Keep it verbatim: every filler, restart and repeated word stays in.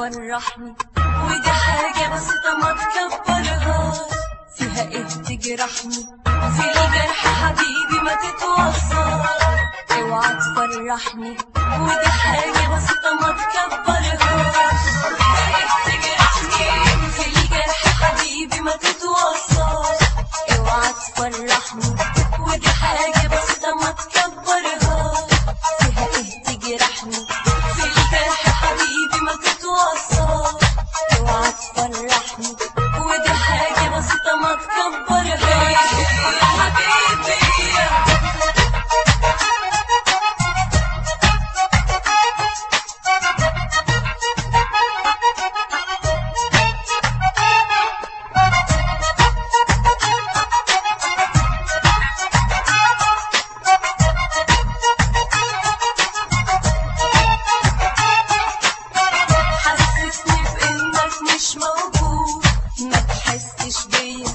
تفرحني، ودي حاجة بسيطة ما تكبرهاش. فيها ايه تجرحني؟ في الجرح حبيبي ما تتوصل. اوعى تفرحني، ودي حاجة بسيطة ما تكبرهاش. فيها ايه تجرحني؟ في الجرح حبيبي ما تتوصل. اوعى تفرحني، ودي حاجة بسيطة ما تكبرهاش. فيها ايه تجرحني؟ في الجرح حبيبي ما تتوصل. اوعى تفرحني، ودي حاجة بسيطة ما تكبرهاش يا حبيبي. حسسني بإنك مش موجود، ما تحسش بيا